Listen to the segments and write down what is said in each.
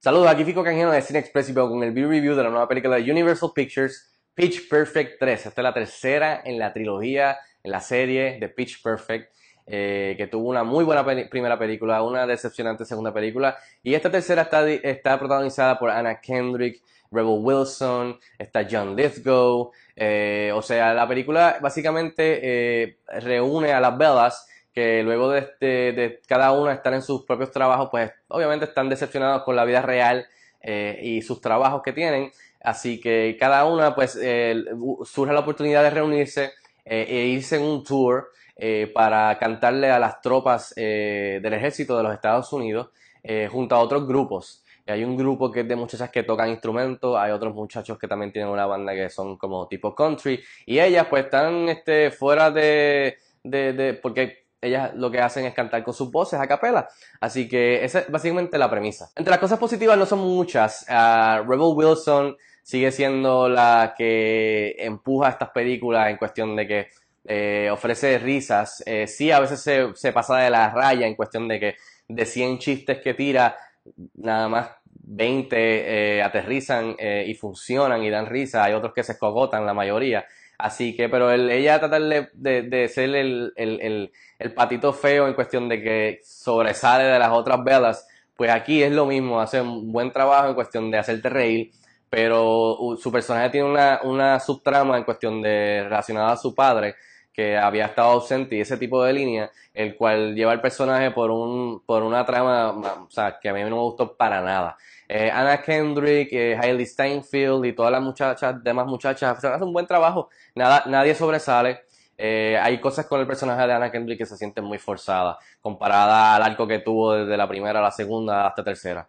Saludos, aquí Fico Canjiano de Cine Express y vengo con el view review de la nueva película de Universal Pictures, Pitch Perfect 3. Esta es la tercera en la trilogía, en la serie de Pitch Perfect, que tuvo una muy buena primera película, una decepcionante segunda película, y esta tercera está protagonizada por Anna Kendrick, Rebel Wilson, está John Lithgow, o sea, la película básicamente reúne a las Bellas que luego de cada uno estar en sus propios trabajos, pues obviamente están decepcionados con la vida real y sus trabajos que tienen. Así que cada una, pues, surge la oportunidad de reunirse e irse en un tour para cantarle a las tropas del ejército de los Estados Unidos junto a otros grupos. Hay un grupo que es de muchachas que tocan instrumentos, hay otros muchachos que también tienen una banda que son como tipo country, y ellas pues están fuera porque ellas lo que hacen es cantar con sus voces a capela. Así que esa es básicamente la premisa. Entre las cosas positivas no son muchas. Rebel Wilson sigue siendo la que empuja estas películas en cuestión de que ofrece risas. Sí, a veces se pasa de la raya en cuestión de que de 100 chistes que tira, nada más 20 aterrizan y funcionan y dan risa. Hay otros que se escogotan, la mayoría. Así que, pero ella trata de ser el patito feo en cuestión de que sobresale de las otras velas, pues aquí es lo mismo, hace un buen trabajo en cuestión de hacerte reír, pero su personaje tiene una subtrama en cuestión de relacionada a su padre, que había estado ausente y ese tipo de línea, el cual lleva al personaje por una trama, o sea, que a mí no me gustó para nada. Anna Kendrick, Hailey Steinfeld y todas las demás muchachas, o sea, hacen un buen trabajo, nadie sobresale. Hay cosas con el personaje de Anna Kendrick que se sienten muy forzadas, comparada al arco que tuvo desde la primera a la segunda hasta tercera.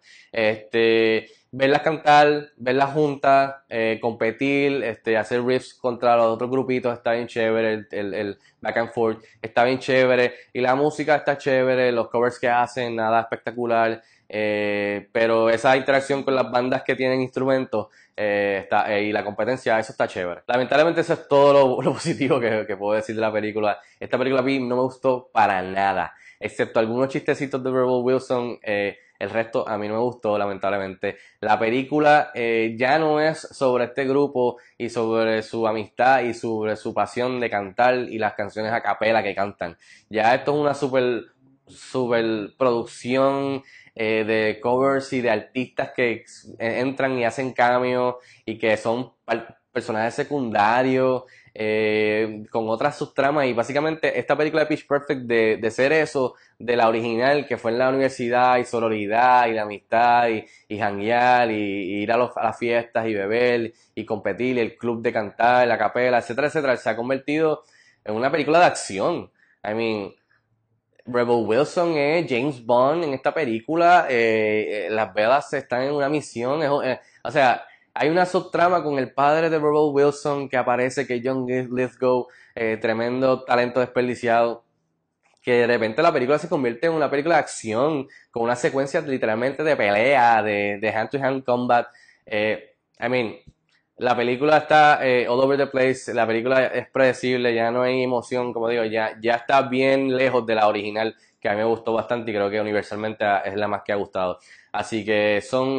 Verlas cantar, verlas juntas, competir, hacer riffs contra los otros grupitos, está bien chévere, el back and forth está bien chévere, y la música está chévere, los covers que hacen, nada espectacular, pero esa interacción con las bandas que tienen instrumentos y la competencia, eso está chévere. Lamentablemente eso es todo lo positivo que puedo decir de la película. Esta película a mí no me gustó para nada, excepto algunos chistecitos de Rebel Wilson. El resto a mí no me gustó, lamentablemente. La película ya no es sobre este grupo y sobre su amistad y sobre su pasión de cantar y las canciones a capela que cantan. Ya esto es una super producción de covers y de artistas que entran y hacen cameos y que son personajes secundarios con otras subtramas, y básicamente esta película de Pitch Perfect de ser eso de la original que fue en la universidad y sororidad y la amistad y janguear y ir a las fiestas y beber y competir y el club de cantar, la capela, etcétera, etcétera, se ha convertido en una película de acción. I mean, Rebel Wilson es James Bond en esta película. Las Velas están en una misión. O sea, hay una subtrama con el padre de Rebel Wilson que aparece, que es John Lithgow, tremendo talento desperdiciado. Que de repente la película se convierte en una película de acción, con una secuencia literalmente de pelea, de hand-to-hand combat. I mean, la película está all over the place, la película es predecible, ya no hay emoción, como digo, ya está bien lejos de la original, que a mí me gustó bastante y creo que universalmente es la más que ha gustado. Así que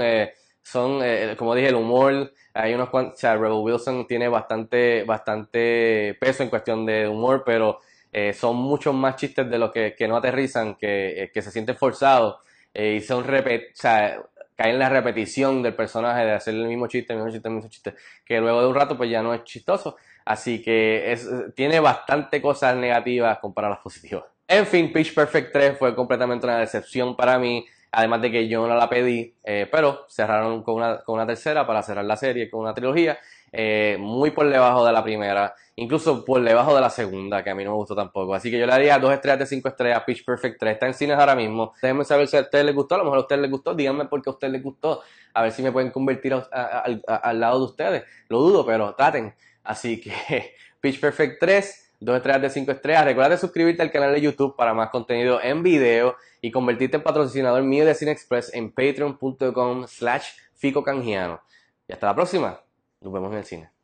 como dije, el humor, hay unos cuantos, o sea, Rebel Wilson tiene bastante peso en cuestión de humor, pero son muchos más chistes de los que no aterrizan, que se sienten forzados y o sea, cae en la repetición del personaje de hacer el mismo chiste, el mismo chiste, el mismo chiste, que luego de un rato pues ya no es chistoso. Así que tiene bastante cosas negativas comparadas a las positivas. En fin, Pitch Perfect 3 fue completamente una decepción para mí, además de que yo no la pedí, pero cerraron con una tercera para cerrar la serie con una trilogía, muy por debajo de la primera, incluso por debajo de la segunda, que a mí no me gustó tampoco. Así que yo le daría 2 estrellas de 5 estrellas, Pitch Perfect 3. Está en cines ahora mismo. Déjenme saber si a ustedes les gustó, a lo mejor a ustedes les gustó, díganme por qué a ustedes les gustó, a ver si me pueden convertir al lado de ustedes. Lo dudo, pero traten. Así que Pitch Perfect 3. 2 estrellas de 5 estrellas. Recuerda de suscribirte al canal de YouTube para más contenido en video y convertirte en patrocinador mío de Cine Express en patreon.com/ficocanjiano. Y hasta la próxima. Nos vemos en el cine.